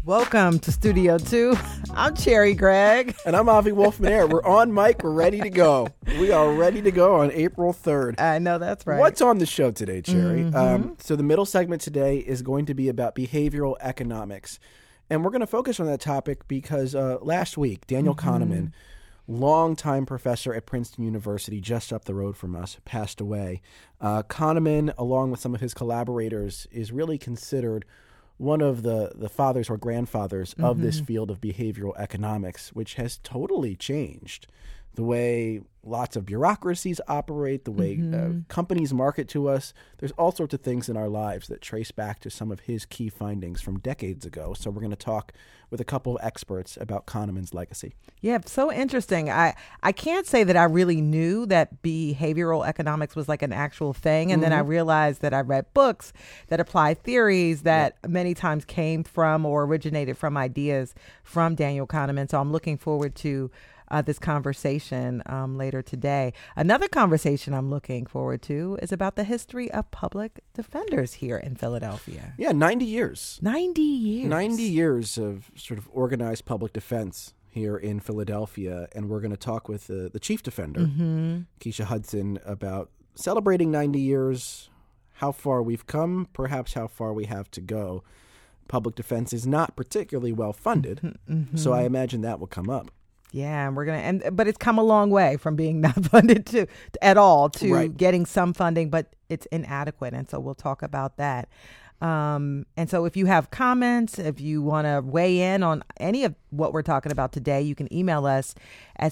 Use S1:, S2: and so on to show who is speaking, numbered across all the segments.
S1: Welcome to Studio 2. I'm Cherry Gregg.
S2: And I'm Avi Wolfman-Air. We're on mic. We're ready to go. We are ready to go on April 3rd.
S1: I know that's right.
S2: What's on the show today, Cherry? So the middle segment today is going to be about behavioral economics. And we're going to focus on that topic because last week, Daniel Kahneman, longtime professor at Princeton University, just up the road from us, passed away. Kahneman, along with some of his collaborators, is really considered one of the fathers or grandfathers of this field of behavioral economics, which has totally changed the way lots of bureaucracies operate, the way companies market to us. There's all sorts of things in our lives that trace back to some of his key findings from decades ago. So we're going to talk with a couple of experts about Kahneman's legacy.
S1: Yeah, so interesting. I can't say that I really knew that behavioral economics was like an actual thing. And then I realized that I read books that apply theories that many times came from or originated from ideas from Daniel Kahneman. So I'm looking forward to this conversation later today. Another conversation I'm looking forward to is about the history of public defenders here in Philadelphia.
S2: Yeah, 90 years.
S1: 90 years.
S2: 90 years of sort of organized public defense here in Philadelphia. And we're going to talk with the chief defender, Keisha Hudson, about celebrating 90 years, how far we've come, perhaps how far we have to go. Public defense is not particularly well funded, so I imagine that will come up.
S1: Yeah, and but it's come a long way from being not funded at all to getting some funding, but it's inadequate. And so we'll talk about that. And so if you have comments, if you want to weigh in on any of what we're talking about today, you can email us at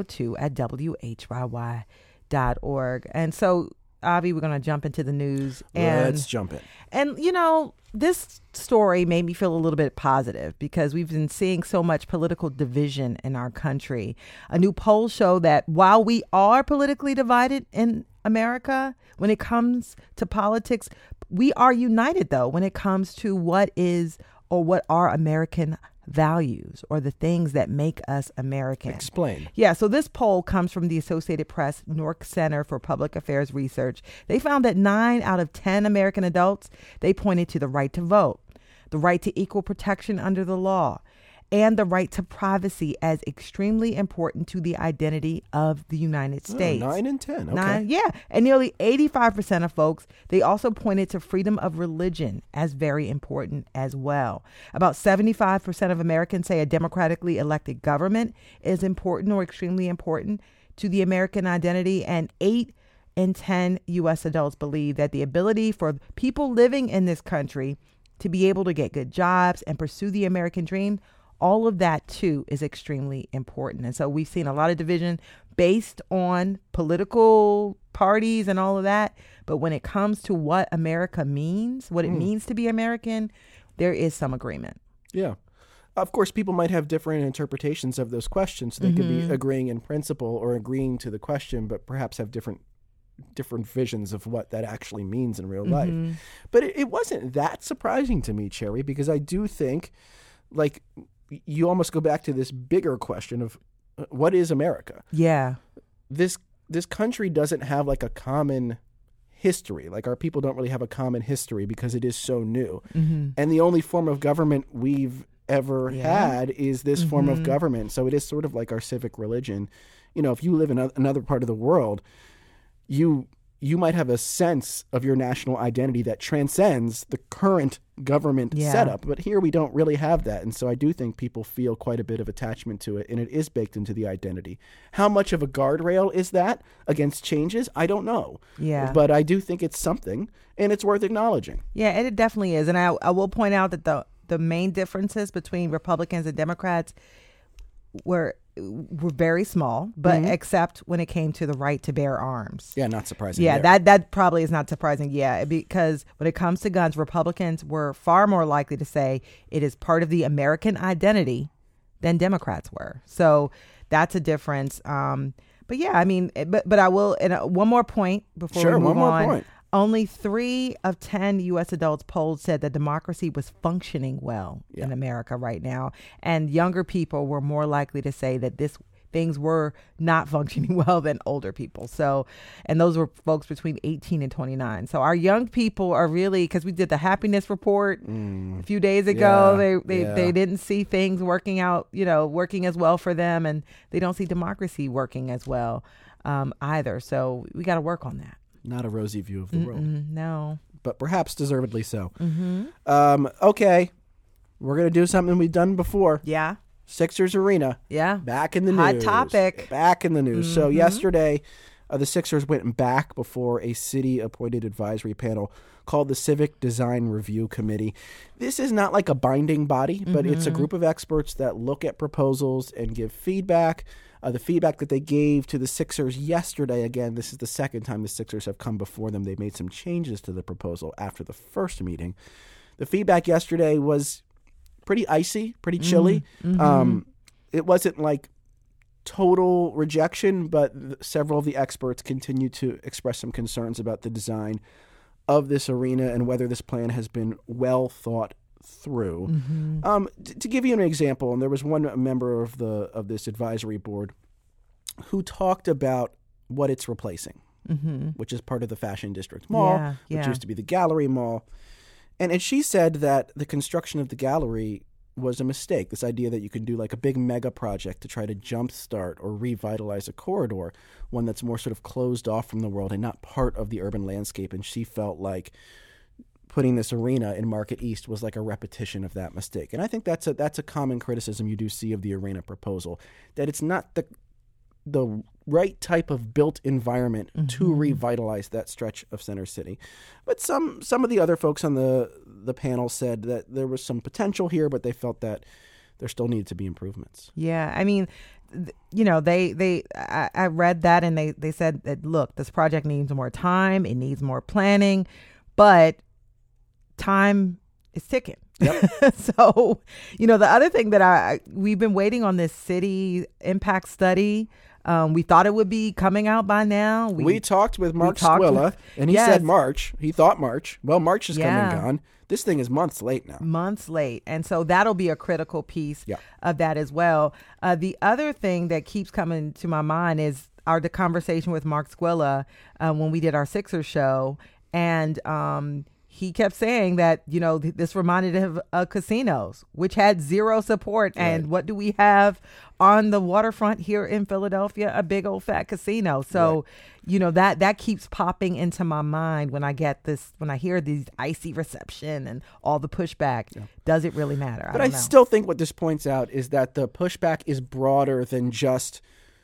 S1: studio2@whyy.org. And so, Avi, we're going to jump into the news.
S2: Let's jump in.
S1: And, you know, this story made me feel a little bit positive because we've been seeing so much political division in our country. A new poll showed that while we are politically divided in America, when it comes to politics, we are united, though, when it comes to what are American values or the things that make us American.
S2: Explain.
S1: Yeah, so this poll comes from the Associated Press Newark Center for Public Affairs Research. They found that 9 out of 10 American adults, they pointed to the right to vote, the right to equal protection under the law, and the right to privacy as extremely important to the identity of the United States.
S2: 9 and 10. Okay.
S1: And nearly 85% of folks, they also pointed to freedom of religion as very important as well. About 75% of Americans say a democratically elected government is important or extremely important to the American identity. And 8 in 10 U.S. adults believe that the ability for people living in this country to be able to get good jobs and pursue the American dream, all of that, too, is extremely important. And so we've seen a lot of division based on political parties and all of that. But when it comes to what America means, what it means to be American, there is some agreement.
S2: Yeah. Of course, people might have different interpretations of those questions. They could be agreeing in principle or agreeing to the question, but perhaps have different visions of what that actually means in real life. But it wasn't that surprising to me, Cherry, because I do think, like, you almost go back to this bigger question of what is America?
S1: Yeah.
S2: This country doesn't have like a common history. Like our people don't really have a common history because it is so new. And the only form of government we've ever had is this form of government. So it is sort of like our civic religion. You know, if you live in another part of the world, you might have a sense of your national identity that transcends the current government setup. But here we don't really have that. And so I do think people feel quite a bit of attachment to it, and it is baked into the identity. How much of a guardrail is that against changes? I don't know.
S1: Yeah.
S2: But I do think it's something, and it's worth acknowledging.
S1: Yeah, and it definitely is. And I will point out that the main differences between Republicans and Democrats were very small, but except when it came to the right to bear arms.
S2: Yeah, not surprising.
S1: Yeah, that probably is not surprising. Yeah, because when it comes to guns, Republicans were far more likely to say it is part of the American identity than Democrats were. So that's a difference. But yeah, I mean, but I will, and one more point before we move
S2: one more
S1: on.
S2: point.
S1: Only 3 of 10 U.S. adults polled said that democracy was functioning well in America right now. And younger people were more likely to say that things were not functioning well than older people. So, and those were folks between 18 and 29. So our young people are really, because we did the happiness report a few days ago, they didn't see things working out, working as well for them, and they don't see democracy working as well either. So we got to work on that.
S2: Not a rosy view of the world.
S1: No.
S2: But perhaps deservedly so. Okay. We're going to do something we've done before.
S1: Yeah.
S2: Sixers Arena.
S1: Yeah.
S2: Back in the
S1: Hot
S2: news.
S1: topic.
S2: Back in the news. So yesterday, the Sixers went back before a city-appointed advisory panel called the Civic Design Review Committee. This is not like a binding body, but it's a group of experts that look at proposals and give feedback. The feedback that they gave to the Sixers yesterday, again, this is the second time the Sixers have come before them. They made some changes to the proposal after the first meeting. The feedback yesterday was pretty icy, pretty chilly. It wasn't like total rejection, but several of the experts continued to express some concerns about the design of this arena and whether this plan has been well thought through. To give you an example, and there was one member of this advisory board who talked about what it's replacing, which is part of the Fashion District Mall, which used to be the Gallery Mall. And she said that the construction of the gallery was a mistake. This idea that you can do like a big mega project to try to jumpstart or revitalize a corridor, one that's more sort of closed off from the world and not part of the urban landscape. And she felt like putting this arena in Market East was like a repetition of that mistake. And I think that's a common criticism you do see of the arena proposal, that it's not the right type of built environment to revitalize that stretch of Center City. But some of the other folks on the panel said that there was some potential here, but they felt that there still needed to be improvements.
S1: Yeah, I mean, I read that and they said that, look, this project needs more time, it needs more planning, but time is ticking. Yep. So, the other thing that we've been waiting on this city impact study. We thought it would be coming out by now. We
S2: talked with Mark Squilla, and he said March. He thought March. Well, March is come and gone. This thing is months late now. Months late.
S1: And so that'll be a critical piece of that as well. The other thing that keeps coming to my mind is the conversation with Mark Squilla when we did our Sixers show. And he kept saying that, this reminded him of casinos, which had zero support. Right. And what do we have on the waterfront here in Philadelphia? A big old fat casino. So, right. That keeps popping into my mind when I hear these icy reception and all the pushback. Yeah. Does it really matter?
S2: But I still think what this points out is that the pushback is broader than just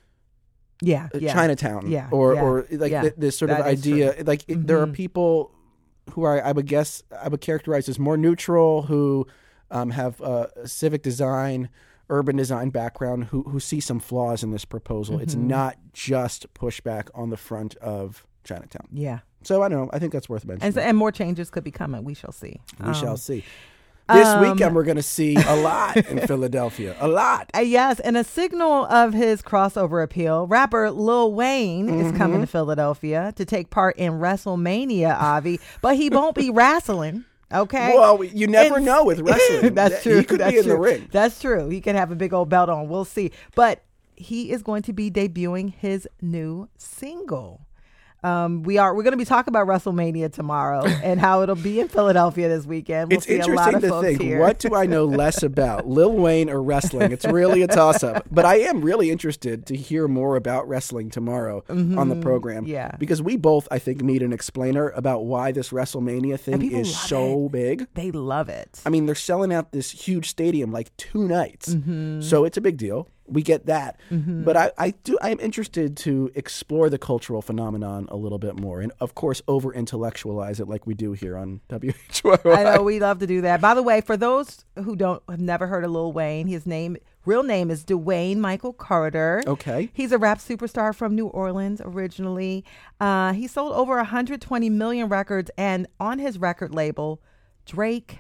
S2: Chinatown or this sort of idea. Like there are people who I would characterize as more neutral, who have a civic design, urban design background, who see some flaws in this proposal. It's not just pushback on the front of Chinatown.
S1: Yeah.
S2: So I don't know. I think that's worth mentioning.
S1: And more changes could be coming. We shall see.
S2: We shall see. This weekend, we're going to see a lot in Philadelphia. A lot.
S1: Yes. And a signal of his crossover appeal, rapper Lil Wayne is coming to Philadelphia to take part in WrestleMania, Avi. But he won't be wrestling. Okay.
S2: Well, you never know with wrestling.
S1: That's true.
S2: He could be in the ring.
S1: That's true. He could have a big old belt on. We'll see. But he is going to be debuting his new single. We're going to be talking about WrestleMania tomorrow and how it'll be in Philadelphia this weekend.
S2: It's interesting to think, what do I know less about, Lil Wayne or wrestling? It's really a toss-up. But I am really interested to hear more about wrestling tomorrow on the program.
S1: Yeah.
S2: Because we both, I think, need an explainer about why this WrestleMania thing is so big.
S1: They love it.
S2: I mean, they're selling out this huge stadium like 2 nights. So it's a big deal. We get that. But I'm interested to explore the cultural phenomenon a little bit more and, of course, over-intellectualize it like we do here on WHYY.
S1: I know, we love to do that. By the way, for those who have never heard of Lil Wayne, his real name is Dwayne Michael Carter.
S2: Okay.
S1: He's a rap superstar from New Orleans originally. He sold over 120 million records, and on his record label, Drake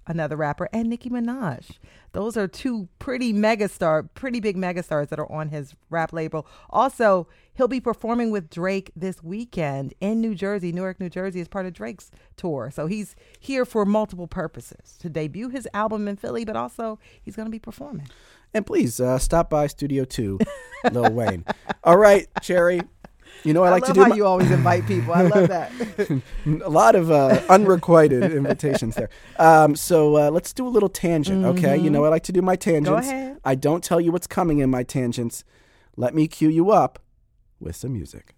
S1: another rapper, and Nicki Minaj. Those are two pretty big megastars that are on his rap label. Also, he'll be performing with Drake this weekend in Newark, New Jersey, as part of Drake's tour. So he's here for multiple purposes, to debut his album in Philly, but also he's going to be performing.
S2: And please stop by Studio 2, Lil Wayne. All right, Cherry. You know, I like to do.
S1: How you always invite people. I love that.
S2: A lot of unrequited invitations there. So let's do a little tangent, okay? You know, I like to do my tangents.
S1: Go ahead.
S2: I don't tell you what's coming in my tangents. Let me cue you up with some music.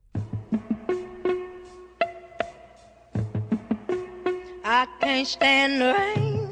S3: I can't stand the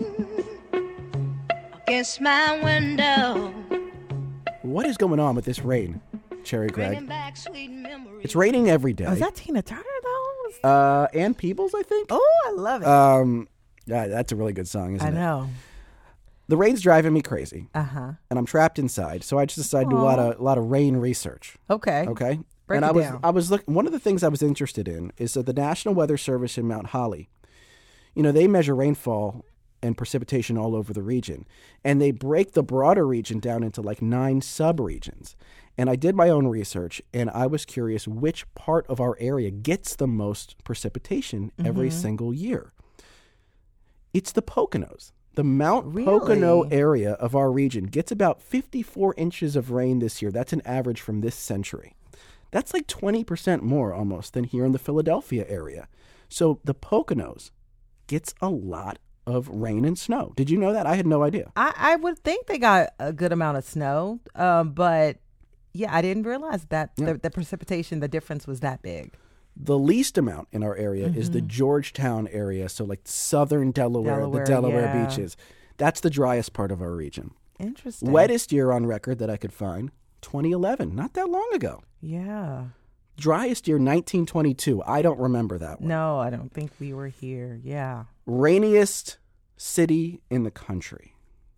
S3: rain against my window.
S2: What is going on with this rain, Cherry Gregg? It's raining every day.
S1: Oh, is that Tina Turner, though?
S2: Ann Peebles, I think.
S1: Oh, I love it.
S2: Yeah, that's a really good song, isn't it?
S1: I know.
S2: The rain's driving me crazy.
S1: Uh-huh.
S2: And I'm trapped inside, so I just decided to do a lot of rain research.
S1: Okay.
S2: Okay.
S1: Break
S2: and
S1: it down.
S2: I was looking. One of the things I was interested in is that the National Weather Service in Mount Holly, you know, they measure rainfall and precipitation all over the region, and they break the broader region down into like 9 subregions. And I did my own research, and I was curious which part of our area gets the most precipitation every single year. It's the Poconos. The Mount Pocono area of our region gets about 54 inches of rain this year. That's an average from this century. That's like 20% more almost than here in the Philadelphia area. So the Poconos gets a lot of rain and snow. Did you know that? I had no idea.
S1: I would think they got a good amount of snow, but yeah, I didn't realize that the precipitation, the difference was that big.
S2: The least amount in our area is the Georgetown area, so like southern Delaware, the Delaware beaches. That's the driest part of our region.
S1: Interesting.
S2: Wettest year on record that I could find, 2011, not that long ago.
S1: Yeah.
S2: Driest year, 1922. I don't remember that one.
S1: No, I don't think we were here. Yeah.
S2: Rainiest city in the country.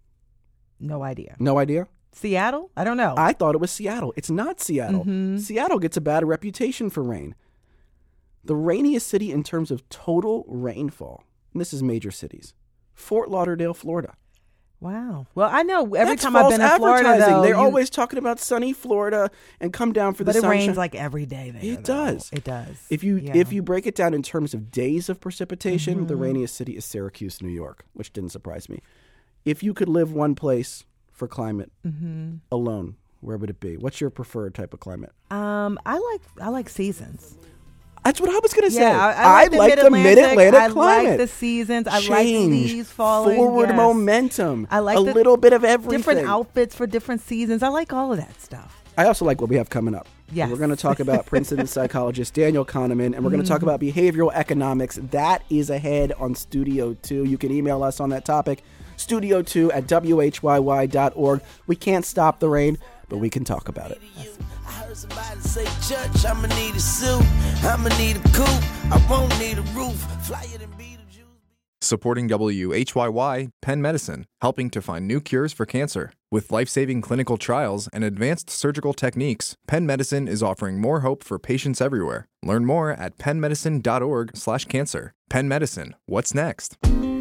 S1: No idea.
S2: No idea?
S1: Seattle? I don't know.
S2: I thought it was Seattle. It's not Seattle. Seattle gets a bad reputation for rain. The rainiest city in terms of total rainfall, and this is major cities, Fort Lauderdale, Florida.
S1: Wow. Well, I know every
S2: That's
S1: time I've been in Florida, though,
S2: they're always talking about sunny Florida and come down for the sunshine.
S1: But it rains like every day there.
S2: It does.
S1: It does.
S2: If you break it down in terms of days of precipitation, the rainiest city is Syracuse, New York, which didn't surprise me. If you could live one place for climate alone, where would it be? What's your preferred type of climate?
S1: I like seasons.
S2: That's what I was going to say.
S1: Yeah, I like the
S2: mid-Atlantic climate.
S1: I like the seasons. I like leaves falling.
S2: Forward momentum.
S1: I like
S2: a little bit of everything.
S1: Different outfits for different seasons. I like all of that stuff.
S2: I also like what we have coming up.
S1: Yes.
S2: We're going to talk about Princeton psychologist Daniel Kahneman, and we're going to talk about behavioral economics. That is ahead on Studio 2. You can email us on that topic, studio2@whyy.org. We can't stop the rain, but we can talk about it.
S4: I heard somebody say, Judge, I'ma need a suit, I'ma need a coupe, I won't need a roof, fly it and be the Jews.
S5: Supporting WHYY, Penn Medicine, helping to find new cures for cancer. With life-saving clinical trials and advanced surgical techniques, Penn Medicine is offering more hope for patients everywhere. Learn more at pennmedicine.org/cancer. Penn Medicine, what's next?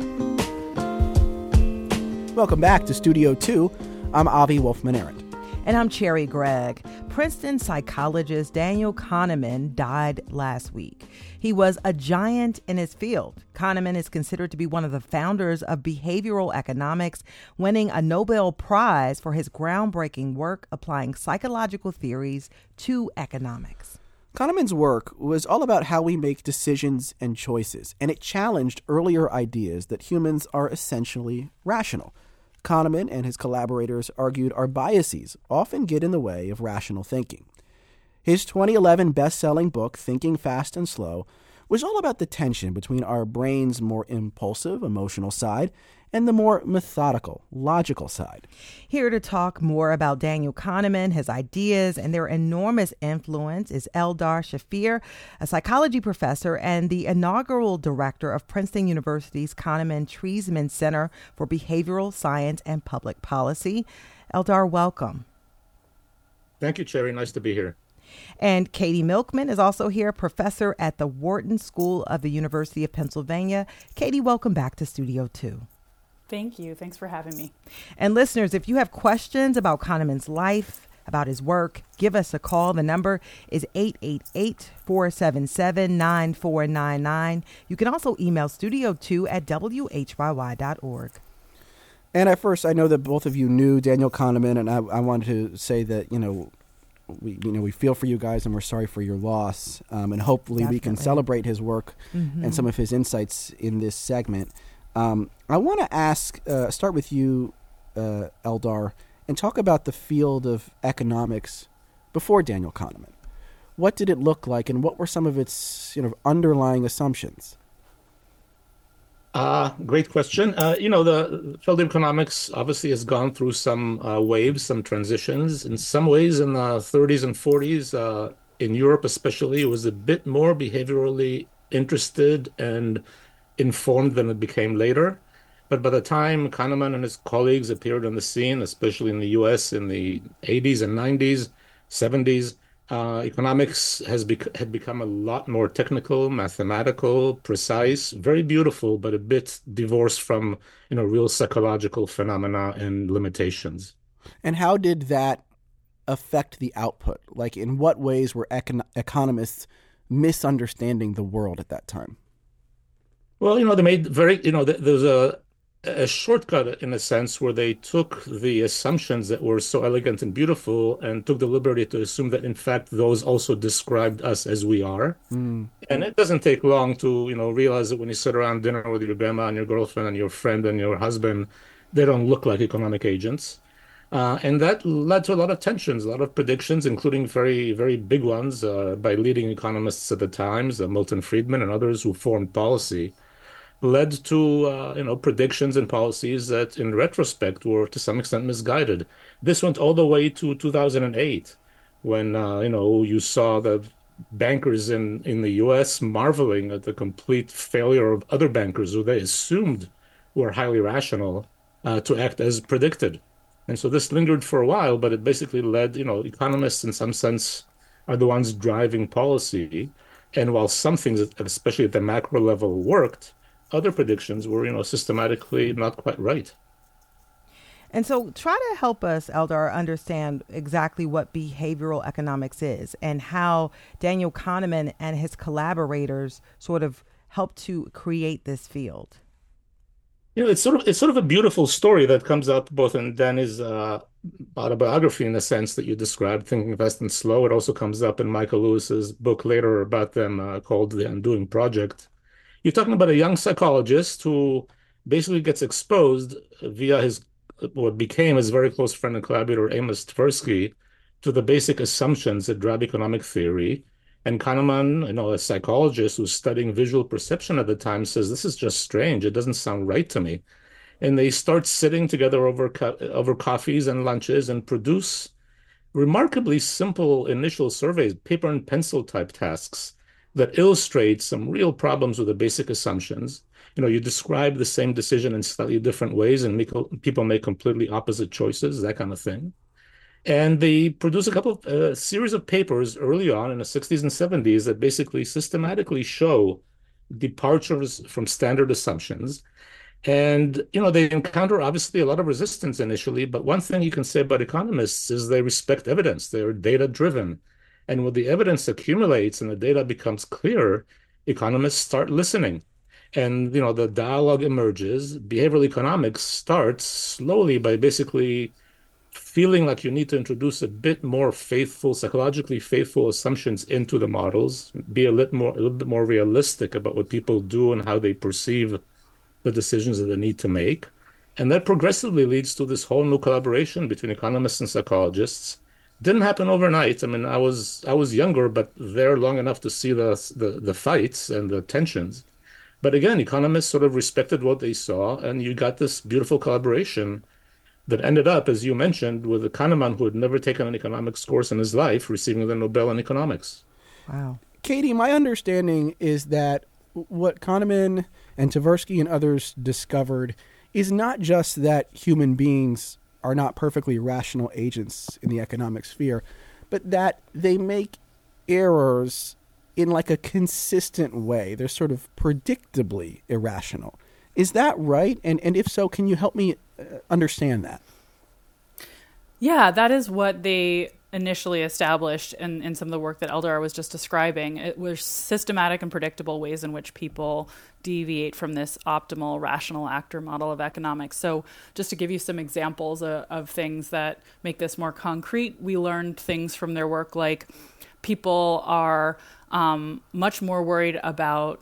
S2: Welcome back to Studio 2. I'm Avi Wolfman-Arent.
S1: And I'm Cherry Gregg. Princeton psychologist Daniel Kahneman died last week. He was a giant in his field. Kahneman is considered to be one of the founders of behavioral economics, winning a Nobel Prize for his groundbreaking work applying psychological theories to economics.
S2: Kahneman's work was all about how we make decisions and choices, and it challenged earlier ideas that humans are essentially rational. Kahneman and his collaborators argued our biases often get in the way of rational thinking. His 2011 best-selling book, Thinking Fast and Slow, was all about the tension between our brain's more impulsive, emotional side and the more methodical, logical side.
S1: Here to talk more about Daniel Kahneman, his ideas, and their enormous influence is Eldar Shafir, a psychology professor and the inaugural director of Princeton University's Kahneman-Treisman Center for Behavioral Science and Public Policy. Eldar, welcome.
S6: Thank you, Cherry. Nice to be here.
S1: And Katie Milkman is also here, professor at the Wharton School of the University of Pennsylvania. Katie, welcome back to Studio 2.
S7: Thank you. Thanks for having me.
S1: And listeners, if you have questions about Kahneman's life, about his work, give us a call. The number is 888-477-9499. You can also email studio2@whyy.org.
S2: And at first, I know that both of you knew Daniel Kahneman, and I wanted to say that, we feel for you guys and we're sorry for your loss. And hopefully we can celebrate his work and some of his insights in this segment. I want to start with you, Eldar, and talk about the field of economics before Daniel Kahneman. What did it look like, and what were some of its underlying assumptions?
S6: Great question. The field of economics obviously has gone through some waves, some transitions. In some ways, in the 30s and 40s, in Europe especially, it was a bit more behaviorally interested and informed than it became later. But by the time Kahneman and his colleagues appeared on the scene, especially in the US in the 80s and 90s, 70s, economics had become a lot more technical, mathematical, precise, very beautiful, but a bit divorced from real psychological phenomena and limitations.
S2: And how did that affect the output? Like, in what ways were economists misunderstanding the world at that time?
S6: Well, they made there's a shortcut in a sense where they took the assumptions that were so elegant and beautiful and took the liberty to assume that in fact those also described us as we are. And it doesn't take long to realize that when you sit around dinner with your grandma and your girlfriend and your friend and your husband, they don't look like economic agents. And that led to a lot of tensions, a lot of predictions, including very, very big ones by leading economists at the times, Milton Friedman and others who formed policy, led to predictions and policies that in retrospect were to some extent misguided. This went all the way to 2008 when you saw the bankers in the US marveling at the complete failure of other bankers who they assumed were highly rational to act as predicted. And so this lingered for a while, but it basically led, economists in some sense are the ones driving policy. And while some things, especially at the macro level, worked, other predictions were, systematically not quite right.
S1: And so try to help us, Eldar, understand exactly what behavioral economics is and how Daniel Kahneman and his collaborators sort of helped to create this field.
S6: It's sort of a beautiful story that comes up both in Danny's autobiography in the sense that you described, Thinking Fast and Slow. It also comes up in Michael Lewis's book later about them called The Undoing Project. You're talking about a young psychologist who basically gets exposed via what became his very close friend and collaborator, Amos Tversky, to the basic assumptions that drive economic theory. And Kahneman, a psychologist who's studying visual perception at the time, says, this is just strange. It doesn't sound right to me. And they start sitting together over coffees and lunches and produce remarkably simple initial surveys, paper and pencil type tasks that illustrate some real problems with the basic assumptions. You describe the same decision in slightly different ways and people make completely opposite choices, that kind of thing. And they produce a series of papers early on in the 60s and 70s that basically systematically show departures from standard assumptions. And, they encounter obviously a lot of resistance initially, but one thing you can say about economists is they respect evidence. They're data-driven. And when the evidence accumulates and the data becomes clear, economists start listening. And, the dialogue emerges. Behavioral economics starts slowly by basically feeling like you need to introduce a bit more psychologically faithful assumptions into the models, be a little bit more realistic about what people do and how they perceive the decisions that they need to make. And that progressively leads to this whole new collaboration between economists and psychologists. Didn't happen overnight. I mean, I was younger, but there long enough to see the fights and the tensions. But again, economists sort of respected what they saw, and you got this beautiful collaboration that ended up, as you mentioned, with a Kahneman who had never taken an economics course in his life, receiving the Nobel in economics.
S1: Wow.
S2: Katie, my understanding is that what Kahneman and Tversky and others discovered is not just that human beings are not perfectly rational agents in the economic sphere, but that they make errors in like a consistent way. They're sort of predictably irrational. Is that right? And if so, can you help me understand that?
S7: Yeah, that is what they initially established in some of the work that Eldar was just describing. It was systematic and predictable ways in which people deviate from this optimal rational actor model of economics. So just to give you some examples of things that make this more concrete, we learned things from their work like people are much more worried about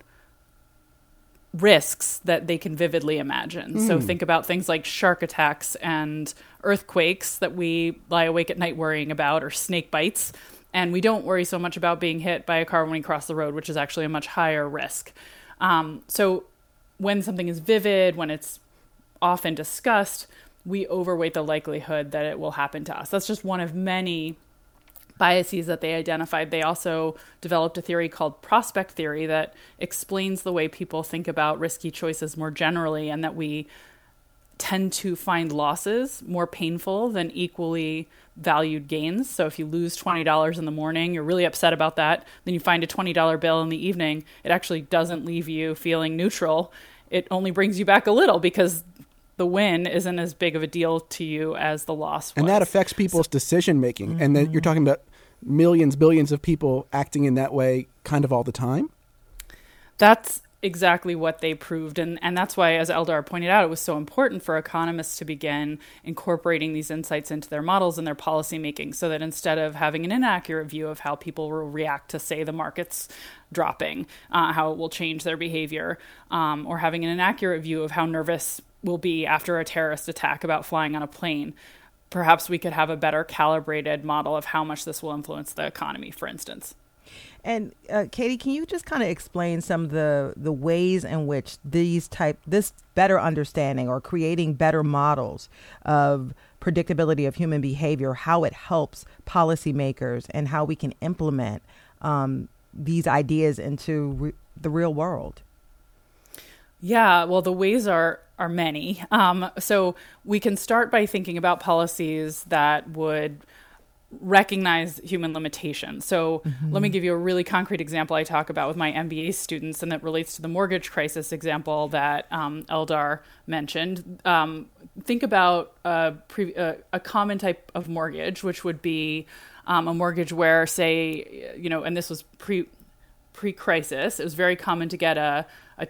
S7: risks that they can vividly imagine. So think about things like shark attacks and earthquakes that we lie awake at night worrying about, or snake bites. And we don't worry so much about being hit by a car when we cross the road, which is actually a much higher risk. So when something is vivid, when it's often discussed, we overweight the likelihood that it will happen to us. That's just one of many biases that they identified. They also developed a theory called prospect theory that explains the way people think about risky choices more generally, and that we tend to find losses more painful than equally valued gains. So if you lose $20 in the morning, you're really upset about that. Then you find a $20 bill in the evening. It actually doesn't leave you feeling neutral. It only brings you back a little because the win isn't as big of a deal to you as the loss was.
S2: And that affects people's decision making. And then you're talking about millions, billions of people acting in that way kind of all the time?
S7: That's exactly what they proved. And that's why, as Eldar pointed out, it was so important for economists to begin incorporating these insights into their models and their policy making, so that instead of having an inaccurate view of how people will react to, say, the market's dropping, how it will change their behavior, or having an inaccurate view of how nervous will be after a terrorist attack about flying on a plane, perhaps we could have a better calibrated model of how much this will influence the economy, for instance.
S1: And Katie, can you just kind of explain some of the ways in which this better understanding or creating better models of predictability of human behavior, how it helps policymakers and how we can implement these ideas into the real world?
S7: Yeah, well, the ways are many. So we can start by thinking about policies that would recognize human limitations. So let me give you a really concrete example I talk about with my MBA students, and that relates to the mortgage crisis example that Eldar mentioned. Think about a common type of mortgage, which would be a mortgage where, say, and this was pre-crisis, it was very common to get a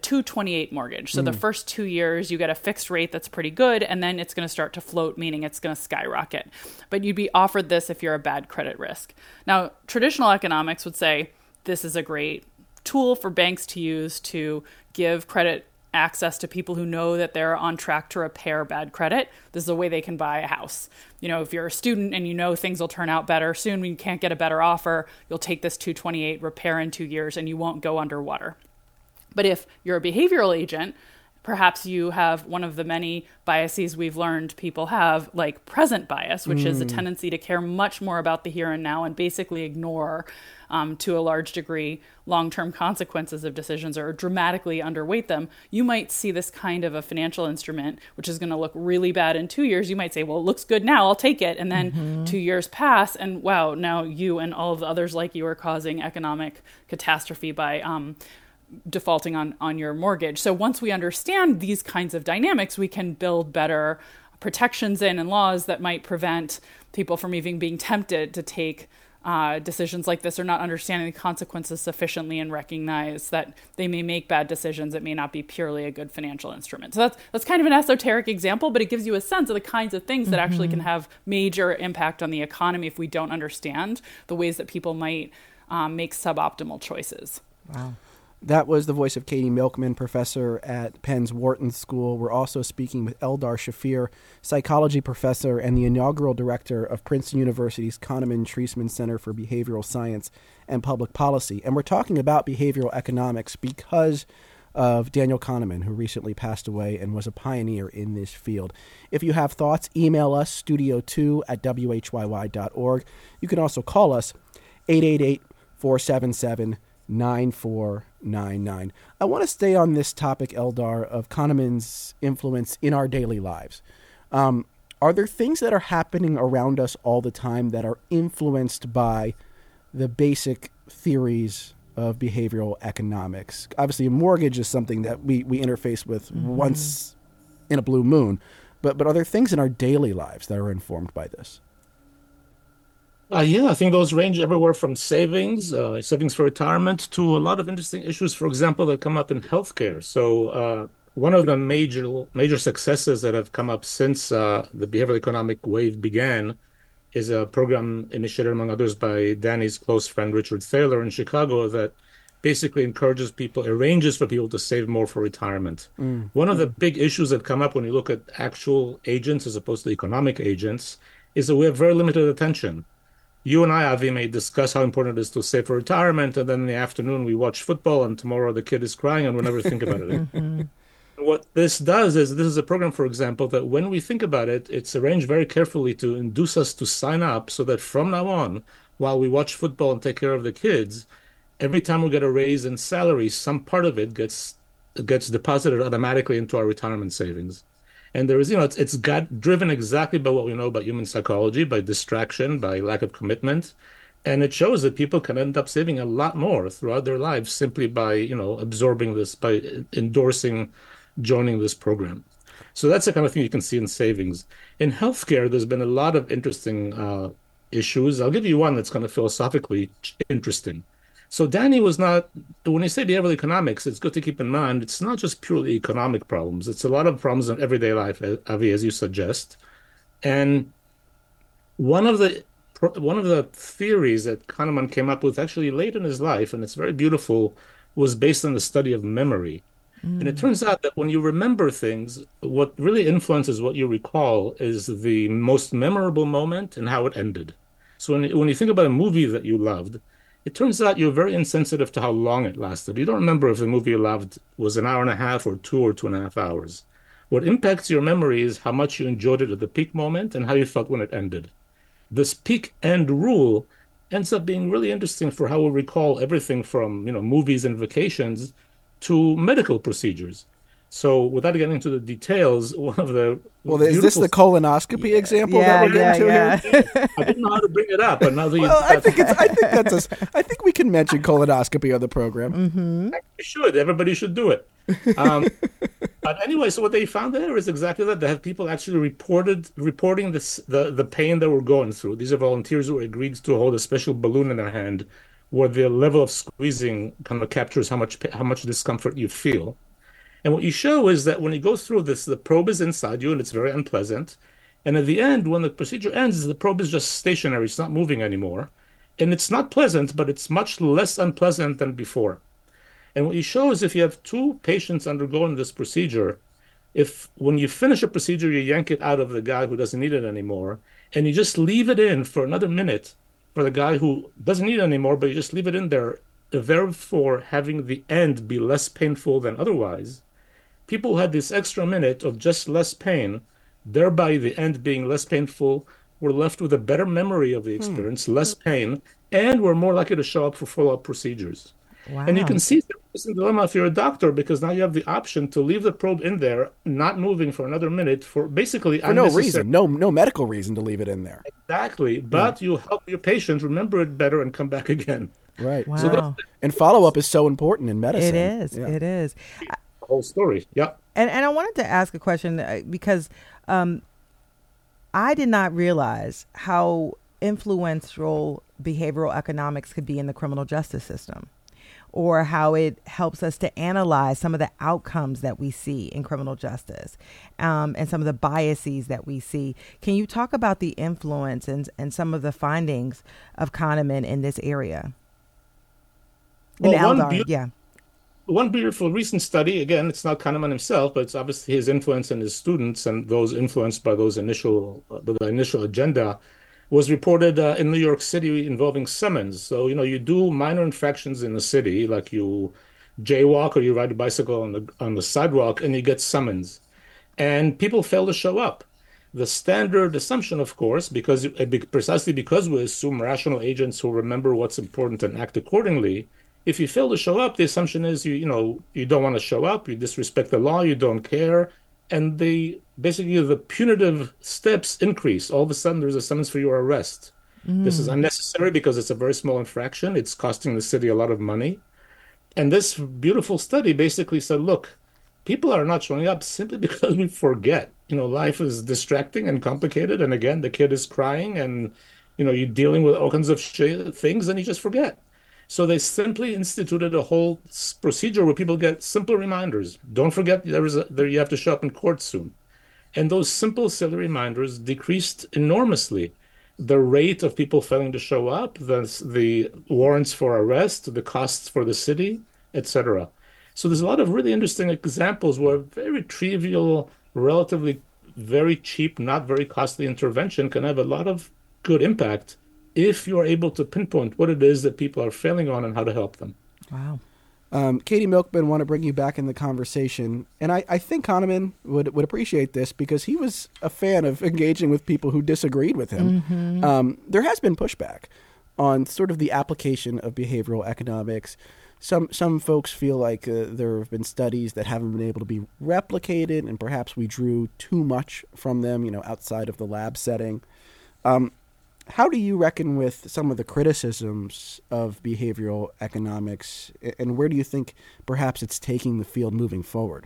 S7: 228 mortgage. So the first 2 years you get a fixed rate that's pretty good, and then it's going to start to float, meaning it's going to skyrocket. But you'd be offered this if you're a bad credit risk. Now, traditional economics would say this is a great tool for banks to use to give credit access to people who know that they're on track to repair bad credit. This is a way they can buy a house. If you're a student and you know things will turn out better soon, when you can't get a better offer, you'll take this 228, repair in 2 years, and you won't go underwater. But if you're a behavioral agent, perhaps you have one of the many biases we've learned people have, like present bias, which is a tendency to care much more about the here and now and basically ignore, to a large degree, long-term consequences of decisions, or dramatically underweight them. You might see this kind of a financial instrument, which is going to look really bad in 2 years. You might say, well, it looks good now, I'll take it. And then 2 years pass, and wow, now you and all of the others like you are causing economic catastrophe by defaulting on your mortgage. So once we understand these kinds of dynamics, we can build better protections in and laws that might prevent people from even being tempted to take decisions like this, or not understanding the consequences sufficiently and recognize that they may make bad decisions. It may not be purely a good financial instrument. So that's kind of an esoteric example, but it gives you a sense of the kinds of things that actually can have major impact on the economy if we don't understand the ways that people might make suboptimal choices.
S1: Wow.
S2: That was the voice of Katie Milkman, professor at Penn's Wharton School. We're also speaking with Eldar Shafir, psychology professor and the inaugural director of Princeton University's Kahneman Treisman Center for Behavioral Science and Public Policy. And we're talking about behavioral economics because of Daniel Kahneman, who recently passed away and was a pioneer in this field. If you have thoughts, email us, studio2@whyy.org. You can also call us, 888-477-9499. I want to stay on this topic, Eldar, of Kahneman's influence in our daily lives. Are there things that are happening around us all the time that are influenced by the basic theories of behavioral economics? Obviously, a mortgage is something that we interface with once in a blue moon, but are there things in our daily lives that are informed by this?
S6: Yeah, I think those range everywhere from savings for retirement, to a lot of interesting issues, for example, that come up in healthcare. So one of the major successes that have come up since the behavioral economic wave began is a program initiated, among others, by Danny's close friend Richard Thaler in Chicago that basically arranges for people to save more for retirement. One of the big issues that come up when you look at actual agents as opposed to economic agents is that we have very limited attention. You and I, Avi, may discuss how important it is to save for retirement, and then in the afternoon we watch football, and tomorrow the kid is crying, and we'll never think about it. What this does is, this is a program, for example, that when we think about it, it's arranged very carefully to induce us to sign up so that from now on, while we watch football and take care of the kids, every time we get a raise in salary, some part of it gets deposited automatically into our retirement savings. And there is, it's got driven exactly by what we know about human psychology, by distraction, by lack of commitment. And it shows that people can end up saving a lot more throughout their lives simply by, absorbing this, by joining this program. So that's the kind of thing you can see in savings. In healthcare, there's been a lot of interesting issues. I'll give you one that's kind of philosophically interesting. So Danny was not, when you say behavioral economics, it's good to keep in mind, it's not just purely economic problems. It's a lot of problems in everyday life, Avi, as you suggest. And one of the theories that Kahneman came up with actually late in his life, and it's very beautiful, was based on the study of memory. And it turns out that when you remember things, what really influences what you recall is the most memorable moment and how it ended. So when you think about a movie that you loved, it turns out you're very insensitive to how long it lasted. You don't remember if the movie you loved was an hour and a half or 2.5 hours. What impacts your memory is how much you enjoyed it at the peak moment and how you felt when it ended. This peak end rule ends up being really interesting for how we recall everything from, movies and vacations to medical procedures. So without getting into the details, one of the
S2: is this the colonoscopy example that we're getting to here?
S6: I didn't know how to bring it up, but now that
S2: I think we can mention colonoscopy on the program.
S6: We should. Everybody should do it. But anyway, so what they found there is exactly that. They have people actually reporting the pain that we're going through. These are volunteers who agreed to hold a special balloon in their hand, where the level of squeezing kind of captures how much discomfort you feel. And what you show is that when you go through this, the probe is inside you and it's very unpleasant. And at the end, when the procedure ends, the probe is just stationary. It's not moving anymore. And it's not pleasant, but it's much less unpleasant than before. And what you show is if you have two patients undergoing this procedure, if when you finish a procedure, you yank it out of the guy who doesn't need it anymore, and you just leave it in for another minute for the guy who doesn't need it anymore, but you just leave it in there, therefore having the end be less painful than otherwise, people who had this extra minute of just less pain, thereby the end being less painful, were left with a better memory of the experience, less pain, and were more likely to show up for follow-up procedures. Wow. And you can see this is a dilemma if you're a doctor, because now you have the option to leave the probe in there, not moving for another minute, for basically
S2: for no reason, no medical reason to leave it in there.
S6: Exactly, but you help your patient remember it better and come back again.
S2: Right.
S1: Wow.
S2: So and follow-up is so important in medicine.
S1: It is. Yeah. It is.
S6: Whole story. Yeah.
S1: And I wanted to ask a question because I did not realize how influential behavioral economics could be in the criminal justice system, or how it helps us to analyze some of the outcomes that we see in criminal justice and some of the biases that we see. Can you talk about the influence and some of the findings of Kahneman in this area?
S6: One beautiful recent study, again, it's not Kahneman himself, but it's obviously his influence and his students and those influenced by the initial agenda, was reported in New York City involving summons. So, you do minor infractions in the city, like you jaywalk or you ride a bicycle on the sidewalk, and you get summons. And people fail to show up. The standard assumption, of course, precisely because we assume rational agents who remember what's important and act accordingly, if you fail to show up, the assumption is you don't want to show up, you disrespect the law, you don't care, and the punitive steps increase. All of a sudden, there's a summons for your arrest. This is unnecessary because it's a very small infraction. It's costing the city a lot of money. And this beautiful study basically said, look, people are not showing up simply because we forget. Life is distracting and complicated. And again, the kid is crying and, you're dealing with all kinds of things and you just forget. So they simply instituted a whole procedure where people get simple reminders. Don't forget you have to show up in court soon. And those simple, silly reminders decreased enormously the rate of people failing to show up, the warrants for arrest, the costs for the city, etc. So there's a lot of really interesting examples where very trivial, relatively very cheap, not very costly intervention can have a lot of good impact if you're able to pinpoint what it is that people are failing on and how to help them.
S1: Wow.
S2: Katie Milkman, want to bring you back in the conversation. And I think Kahneman would appreciate this because he was a fan of engaging with people who disagreed with him. Mm-hmm. There has been pushback on sort of the application of behavioral economics. Some folks feel like there have been studies that haven't been able to be replicated, and perhaps we drew too much from them, outside of the lab setting. How do you reckon with some of the criticisms of behavioral economics, and where do you think perhaps it's taking the field moving forward?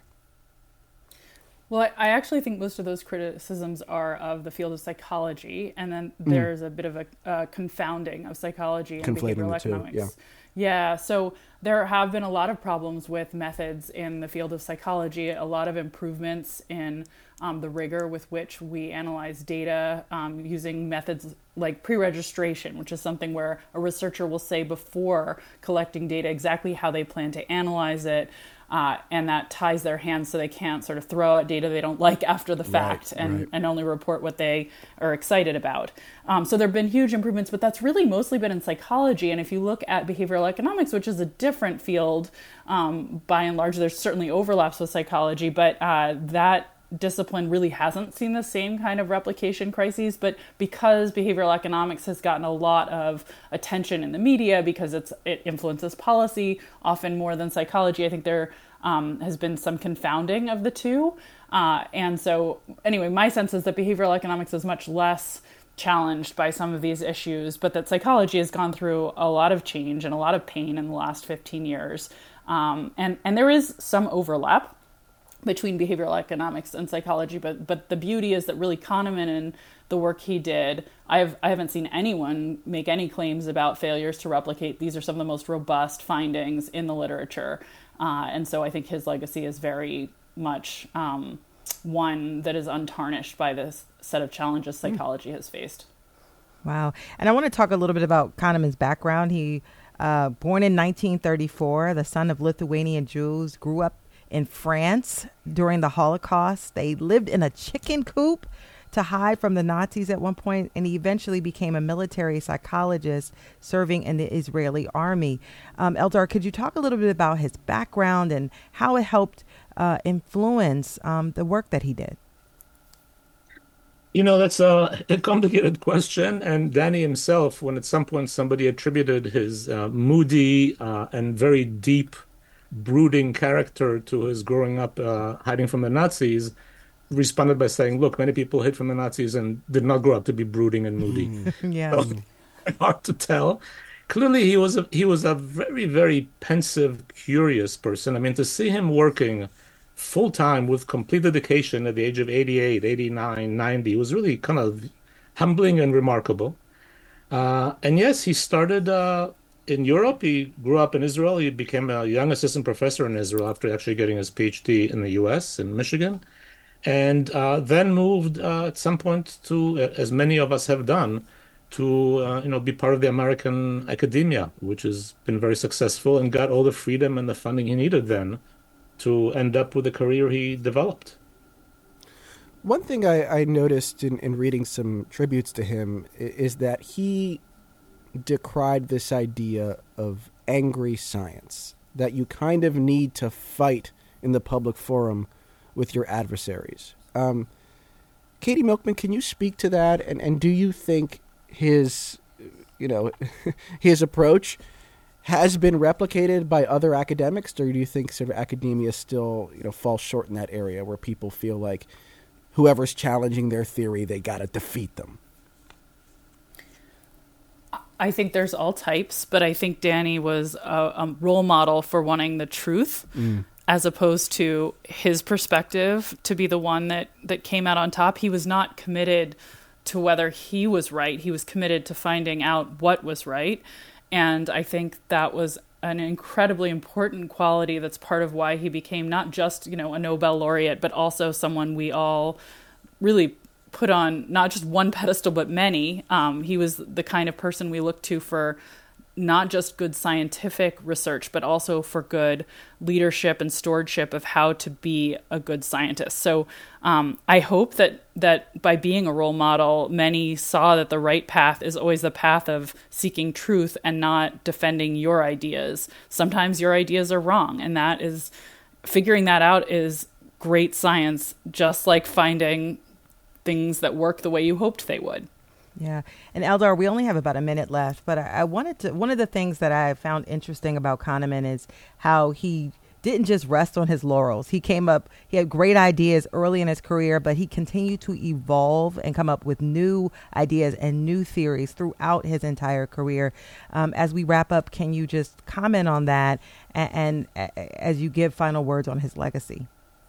S7: Well, I actually think most of those criticisms are of the field of psychology, and then there's a bit of a confounding of psychology and behavioral economics. Yeah, so there have been a lot of problems with methods in the field of psychology, a lot of improvements in the rigor with which we analyze data using methods like pre-registration, which is something where a researcher will say before collecting data exactly how they plan to analyze it. And that ties their hands so they can't sort of throw out data they don't like after the fact and only report what they are excited about. So there have been huge improvements, but that's really mostly been in psychology. And if you look at behavioral economics, which is a different field, by and large, there's certainly overlaps with psychology, but that discipline really hasn't seen the same kind of replication crises. But because behavioral economics has gotten a lot of attention in the media because it influences policy often more than psychology, I think there has been some confounding of the two. And so anyway, my sense is that behavioral economics is much less challenged by some of these issues, but that psychology has gone through a lot of change and a lot of pain in the last 15 years. And there is some overlap between behavioral economics and psychology, but the beauty is that really Kahneman and the work he did, I haven't seen anyone make any claims about failures to replicate. These are some of the most robust findings in the literature. And so I think his legacy is very much one that is untarnished by this set of challenges psychology has faced.
S1: Wow. And I want to talk a little bit about Kahneman's background. He, born in 1934, the son of Lithuanian Jews, grew up in France during the Holocaust. They lived in a chicken coop to hide from the Nazis at one point, and he eventually became a military psychologist serving in the Israeli army. Eldar, could you talk a little bit about his background and how it helped influence the work that he did?
S6: That's a complicated question. And Danny himself, when at some point somebody attributed his moody and very deep brooding character to his growing up hiding from the Nazis, responded by saying, look, many people hid from the Nazis and did not grow up to be brooding and moody.
S1: Yeah.
S6: So, hard to tell. Clearly, he was a very, very pensive, curious person. I mean, to see him working full-time with complete dedication at the age of 88, 89, 90 was really kind of humbling and remarkable. And yes, he started in Europe. He grew up in Israel. He became a young assistant professor in Israel after actually getting his PhD in the U.S. in Michigan, and then moved at some point to, as many of us have done, to be part of the American academia, which has been very successful and got all the freedom and the funding he needed then to end up with the career he developed.
S2: One thing I noticed in reading some tributes to him is that he decried this idea of angry science, that you kind of need to fight in the public forum with your adversaries. Katie Milkman, can you speak to that? And do you think his his approach has been replicated by other academics, or do you think sort of academia still falls short in that area where people feel like whoever's challenging their theory, they got to defeat them?
S7: I think there's all types, but I think Danny was a role model for wanting the truth as opposed to his perspective to be the one that came out on top. He was not committed to whether he was right. He was committed to finding out what was right. And I think that was an incredibly important quality that's part of why he became not just, a Nobel laureate, but also someone we all really put on not just one pedestal, but many. He was the kind of person we look to for not just good scientific research, but also for good leadership and stewardship of how to be a good scientist. So I hope that by being a role model, many saw that the right path is always the path of seeking truth and not defending your ideas. Sometimes your ideas are wrong, and figuring that out is great science, just like finding things that work the way you hoped they would.
S1: Yeah. And Eldar, we only have about a minute left, but I wanted to, one of the things that I found interesting about Kahneman is how he didn't just rest on his laurels. He had great ideas early in his career, but he continued to evolve and come up with new ideas and new theories throughout his entire career. As we wrap up, can you just comment on that and as you give final words on his legacy?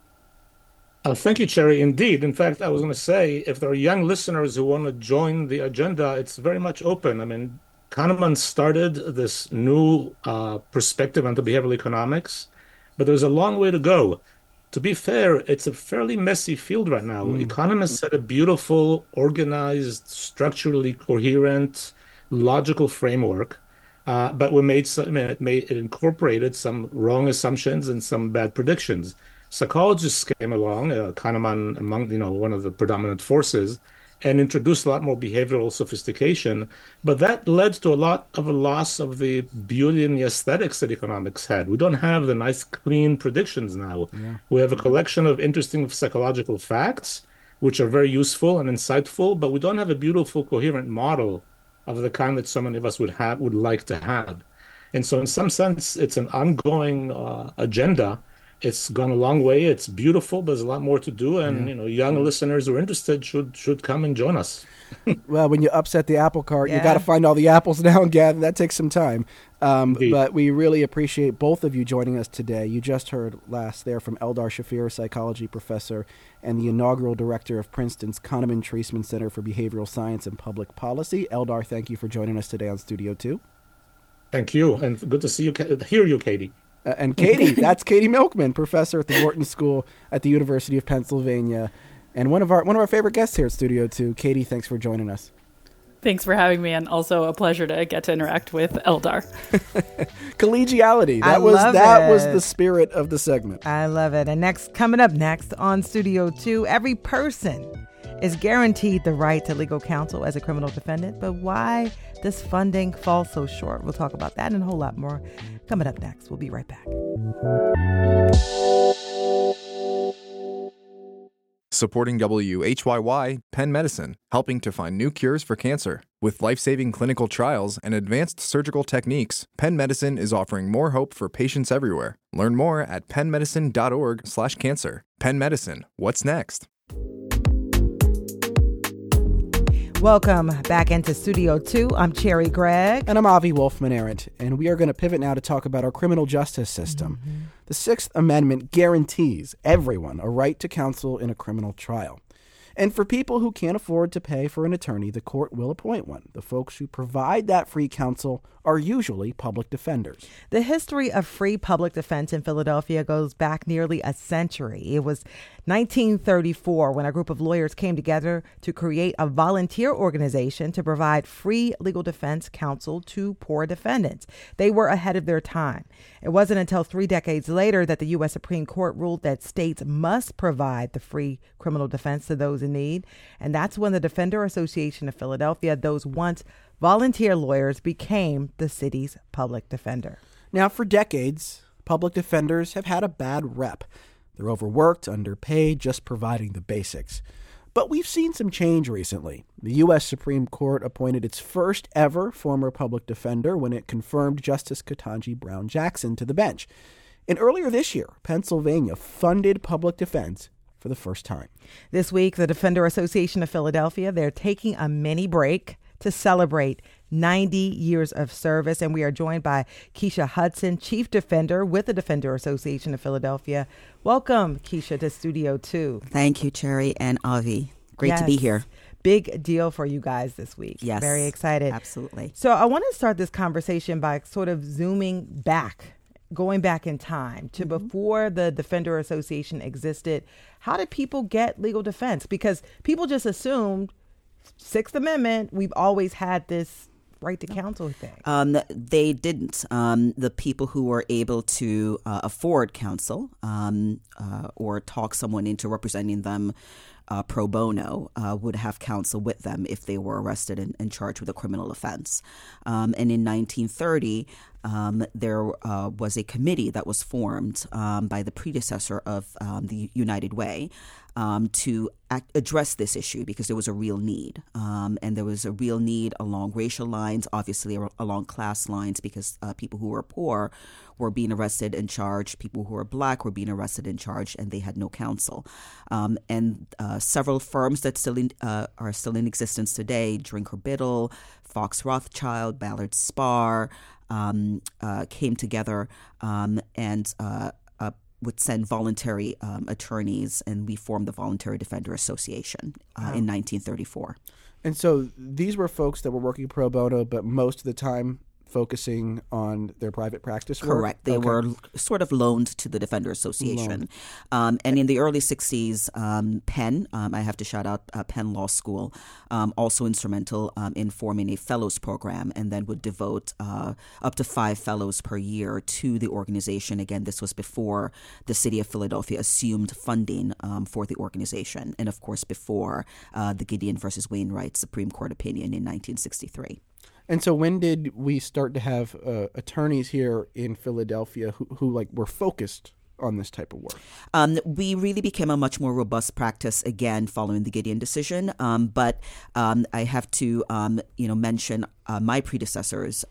S6: Thank you, Cherry. Indeed. In fact, I was going to say, if there are young listeners who want to join the agenda, it's very much open. I mean, Kahneman started this new perspective onto behavioral economics, but there's a long way to go. To be fair, it's a fairly messy field right now. Economists had a beautiful, organized, structurally coherent, logical framework, but it incorporated some wrong assumptions and some bad predictions. Psychologists came along, Kahneman among one of the predominant forces, and introduced a lot more behavioral sophistication. But that led to a lot of a loss of the beauty and the aesthetics that economics had. We don't have the nice, clean predictions now. Yeah. We have a collection of interesting psychological facts, which are very useful and insightful, but we don't have a beautiful, coherent model of the kind that so many of us would like to have. And so in some sense, it's an ongoing agenda. It's gone a long way. It's beautiful, but there's a lot more to do. And, young listeners who are interested should come and join us.
S2: Well, when you upset the apple cart, you got to find all the apples now and gather. That takes some time. But we really appreciate both of you joining us today. You just heard last there from Eldar Shafir, psychology professor and the inaugural director of Princeton's Kahneman Treisman Center for Behavioral Science and Public Policy. Eldar, thank you for joining us today on Studio 2.
S6: Thank you. And good to hear you, Katie.
S2: And Katie, that's Katie Milkman, professor at the Wharton School at the University of Pennsylvania, and one of our favorite guests here at Studio 2. Katie, thanks for joining us. Thanks for having me, and also a pleasure to get to interact with Eldar. Collegiality. That was the spirit of the segment. I love it. And coming up next on Studio 2, every person is guaranteed the right to legal counsel as a criminal defendant, but why does funding fall so short? We'll talk about that and a whole lot more coming up next. We'll be right back.
S5: Supporting WHYY, Penn Medicine, helping to find new cures for cancer. With life-saving clinical trials and advanced surgical techniques, Penn Medicine is offering more hope for patients everywhere. Learn more at pennmedicine.org/cancer. Penn Medicine, what's next?
S1: Welcome back into Studio 2. I'm Cherry Gregg. And I'm Avi Wolfman-Arent. And we are going to pivot now to talk about our criminal justice system. Mm-hmm. The Sixth Amendment guarantees everyone a right to counsel in a criminal trial. And for people who can't afford to pay for an attorney, the court will appoint one. The folks who provide that free counsel are usually public defenders. The history of free public defense in Philadelphia goes back nearly a century. It was 1934 when a group of lawyers came together to create a volunteer organization to provide free legal defense counsel to poor defendants. They were ahead of their time. It wasn't until 3 decades later that the U.S. Supreme Court ruled that states must provide the free criminal defense to those in need. And that's when the Defender Association of Philadelphia, those once volunteer lawyers, became the city's public defender. Now, for decades, public defenders have had a bad rep. They're overworked, underpaid, just providing the basics. But we've seen some change recently. The U.S. Supreme Court appointed its first ever former public defender when it confirmed Justice Ketanji Brown Jackson to the bench. And earlier this year, Pennsylvania funded public defense for the first time. This week, the Defender Association of Philadelphia, they're taking a mini break to celebrate 90 years of service. And we are joined by Keisha Hudson, Chief Defender with the Defender Association of Philadelphia. Welcome, Keisha, to Studio 2.
S8: Thank you, Cherry and Avi. Great to be here.
S1: Big deal for you guys this week.
S8: Yes.
S1: Very excited.
S8: Absolutely.
S1: So I want to start this conversation by sort of zooming back, going back in time to before the Defender Association existed. How did people get legal defense? Because people just assumed Sixth Amendment, we've always had this right to counsel thing.
S8: They didn't. The people who were able to afford counsel or talk someone into representing them pro bono would have counsel with them if they were arrested and charged with a criminal offense. And in 1930, there was a committee that was formed by the predecessor of the United Way to address this issue because there was a real need. And there was a real need along racial lines, obviously along class lines, because people who were poor were being arrested and charged. People who were black were being arrested and charged, and they had no counsel. And several firms that are still in existence today, Drinker Biddle, Fox Rothschild, Ballard Spahr, came together and would send voluntary attorneys, and we formed the Voluntary Defender Association in 1934.
S2: And so these were folks that were working pro bono, but most of the time focusing on their private practice work?
S8: Correct. They were sort of loaned to the Defender Association. And in the early 60s, Penn, I have to shout out Penn Law School, also instrumental in forming a fellows program, and then would devote up to 5 fellows per year to the organization. Again, this was before the city of Philadelphia assumed funding for the organization, and of course before the Gideon versus Wainwright Supreme Court opinion in 1963.
S2: And so when did we start to have attorneys here in Philadelphia who were focused on this type of work?
S8: We really became a much more robust practice again following the Gideon decision. But I have to mention my predecessors.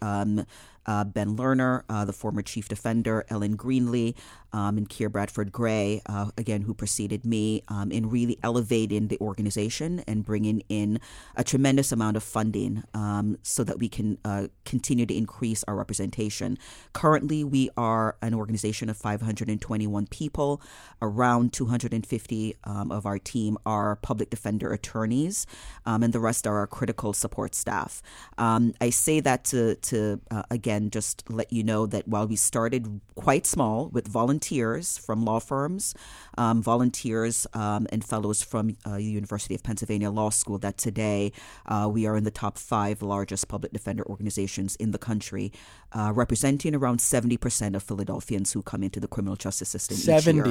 S8: Ben Lerner, the former chief defender, Ellen Greenlee, and Keir Bradford Gray, again, who preceded me in really elevating the organization and bringing in a tremendous amount of funding so that we can continue to increase our representation. Currently, we are an organization of 521 people. Around 250 of our team are public defender attorneys, and the rest are our critical support staff. I say that to again, just let you know that while we started quite small with volunteers from law firms, volunteers and fellows from the University of Pennsylvania Law School, that today we are in the top 5 largest public defender organizations in the country, representing around 70% of Philadelphians who come into the criminal justice system each year.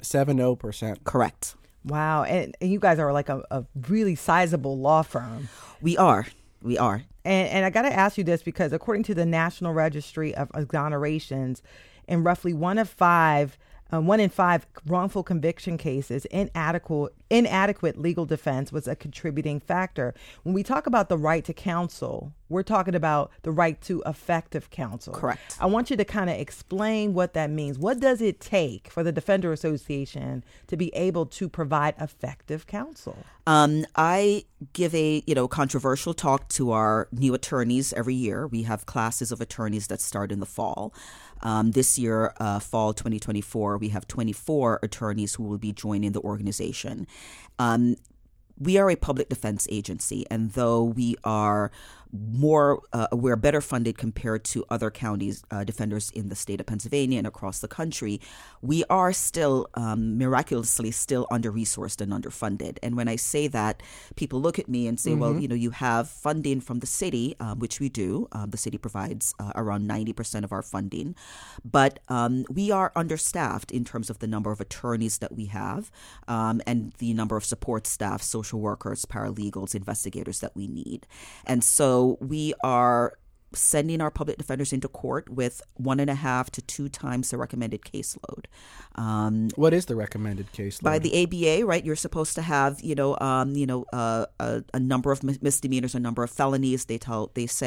S2: 70%.
S8: Correct.
S1: Wow. And you guys are like a really sizable law firm.
S8: We are.
S1: And I got to ask you this because according to the National Registry of Exonerations, in roughly 1 in 5 wrongful conviction cases, inadequate legal defense was a contributing factor. When we talk about the right to counsel, we're talking about the right to effective counsel.
S8: Correct.
S1: I want you to kind of explain what that means. What does it take for the Defender Association to be able to provide effective counsel?
S8: I give a controversial talk to our new attorneys every year. We have classes of attorneys that start in the fall. This year, fall 2024, we have 24 attorneys who will be joining the organization. We are a public defense agency, and though we are we're better funded compared to other counties, defenders in the state of Pennsylvania and across the country, we are still miraculously still under-resourced and underfunded. And when I say that, people look at me and say, well, you have funding from the city, which we do. The city provides around 90% of our funding. But we are understaffed in terms of the number of attorneys that we have and the number of support staff, social workers, paralegals, investigators that we need. And so we are sending our public defenders into court with 1.5 to 2 times the recommended caseload.
S2: What is the recommended caseload?
S8: By the ABA, right? You're supposed to have, a number of misdemeanors, a number of felonies. They say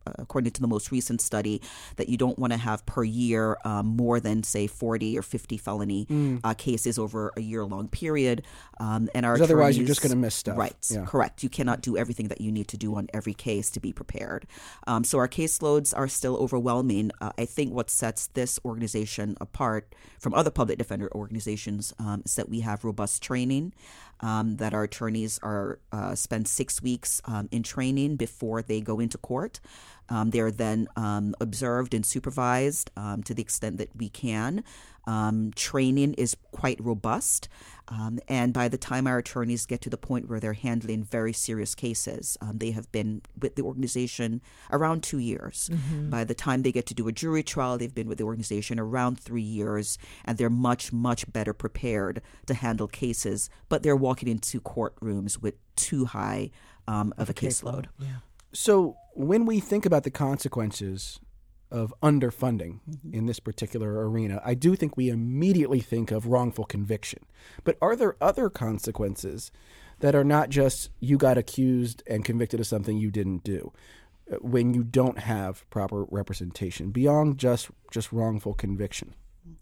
S8: according to the most recent study, that you don't want to have per year more than, say, 40 or 50 felony cases over a year-long period. And our
S2: otherwise you're just going to miss stuff.
S8: Right, correct. You cannot do everything that you need to do on every case to be prepared. So our caseloads are still overwhelming. I think what sets this organization apart from other public defender organizations is that we have robust training, that our attorneys are spend 6 weeks in training before they go into court. They are then observed and supervised to the extent that we can. Training is quite robust. And by the time our attorneys get to the point where they're handling very serious cases, they have been with the organization around 2 years. By the time they get to do a jury trial, they've been with the organization around 3 years, and they're much, much better prepared to handle cases, but they're walking into courtrooms with too high of a caseload.
S1: Yeah.
S2: So when we think about the consequences of underfunding in this particular arena, I do think we immediately think of wrongful conviction. But are there other consequences that are not just you got accused and convicted of something you didn't do when you don't have proper representation beyond just wrongful conviction?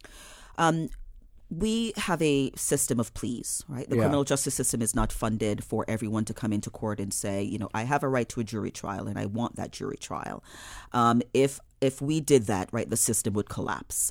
S8: We have a system of pleas, right? The criminal justice system is not funded for everyone to come into court and say, I have a right to a jury trial and I want that jury trial. If we did that, right, the system would collapse.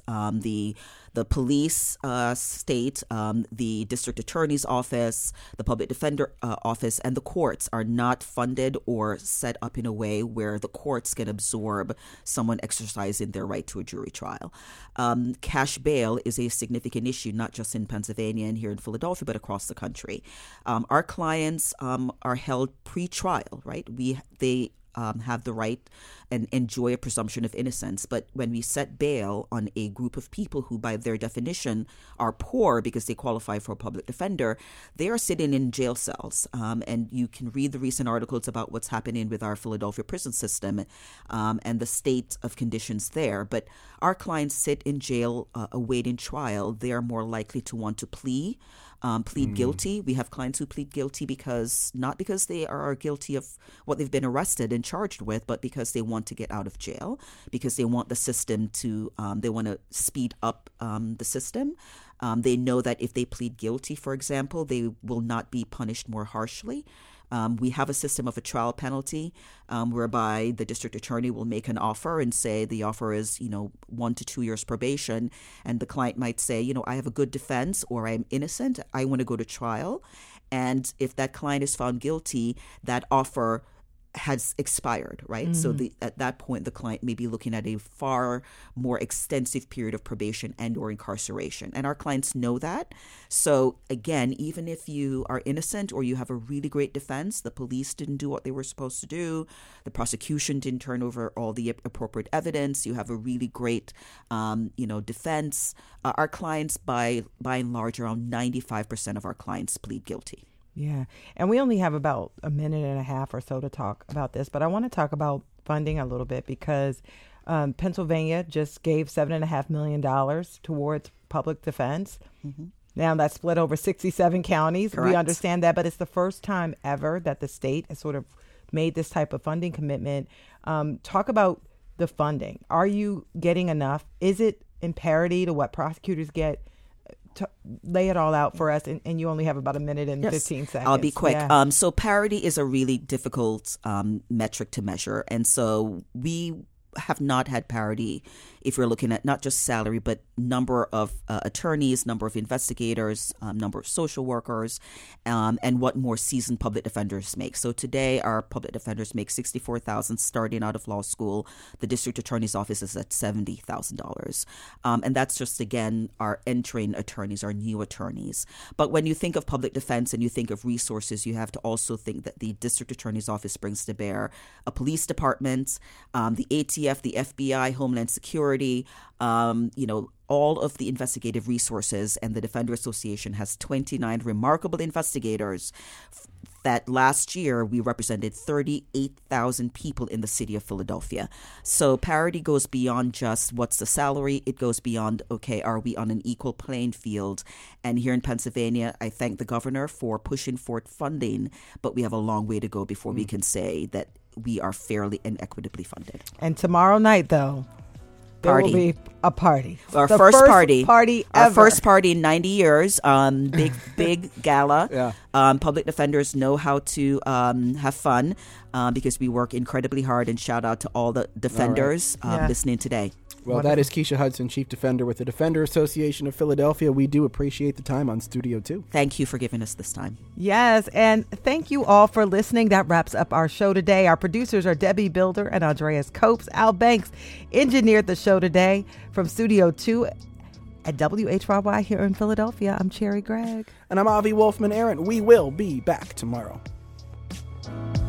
S8: The police state, the district attorney's office, the public defender office, and the courts are not funded or set up in a way where the courts can absorb someone exercising their right to a jury trial. Cash bail is a significant issue, not just in Pennsylvania and here in Philadelphia, but across the country. Our clients are held pre-trial, right? They have the right and enjoy a presumption of innocence. But when we set bail on a group of people who, by their definition, are poor because they qualify for a public defender, they are sitting in jail cells. And you can read the recent articles about what's happening with our Philadelphia prison system and the state of conditions there. But our clients sit in jail awaiting trial. They are more likely to want to plead guilty. We have clients who plead guilty not because they are guilty of what they've been arrested and charged with, but because they want to get out of jail, because they want the system they want to speed up the system. They know that if they plead guilty, for example, they will not be punished more harshly. We have a system of a trial penalty whereby the district attorney will make an offer and say the offer is, 1 to 2 years probation. And the client might say, I have a good defense or I'm innocent. I want to go to trial. And if that client is found guilty, that offer has expired, right? Mm-hmm. So at that point, the client may be looking at a far more extensive period of probation and or incarceration. And our clients know that. So again, even if you are innocent or you have a really great defense, the police didn't do what they were supposed to do, the prosecution didn't turn over all the appropriate evidence, you have a really great, defense. Our clients, by and large, around 95% of our clients plead guilty.
S1: Yeah. And we only have about a minute and a half or so to talk about this, but I want to talk about funding a little bit because Pennsylvania just gave $7.5 million towards public defense. Mm-hmm. Now that's split over 67 counties. Correct. We understand that, but it's the first time ever that the state has sort of made this type of funding commitment. Talk about the funding. Are you getting enough? Is it in parity to what prosecutors get? Lay it all out for us, and you only have about a minute and 15 seconds.
S8: I'll be quick.
S1: Yeah.
S8: So parity is a really difficult metric to measure, and so we have not had parity if we're looking at not just salary, but number of attorneys, number of investigators, number of social workers, and what more seasoned public defenders make. So today, our public defenders make $64,000 starting out of law school. The district attorney's office is at $70,000. And that's just, again, our entering attorneys, our new attorneys. But when you think of public defense and you think of resources, you have to also think that the district attorney's office brings to bear a police department, the ATF, the FBI, Homeland Security, all of the investigative resources, and the Defender Association has 29 remarkable investigators. That last year we represented 38,000 people in the city of Philadelphia. So parity goes beyond just what's the salary. It goes beyond, okay, are we on an equal playing field? And here in Pennsylvania, I thank the governor for pushing for funding, but we have a long way to go before we can say that we are fairly and equitably funded.
S1: And tomorrow night, though, there will be a party.
S8: Our
S1: the
S8: first party
S1: ever.
S8: Our first party in 90 years. Big gala.
S2: Yeah.
S8: Public defenders know how to have fun because we work incredibly hard. And shout out to all the defenders listening today.
S2: Well, that is Keisha Hudson, Chief Defender with the Defender Association of Philadelphia. We do appreciate the time on Studio 2.
S8: Thank you for giving us this time.
S1: Yes, and thank you all for listening. That wraps up our show today. Our producers are Debbie Builder and Andreas Copes. Al Banks engineered the show today from Studio 2 at WHYY here in Philadelphia. I'm Cherry Gregg.
S2: And I'm Avi Wolfman Aaron. We will be back tomorrow.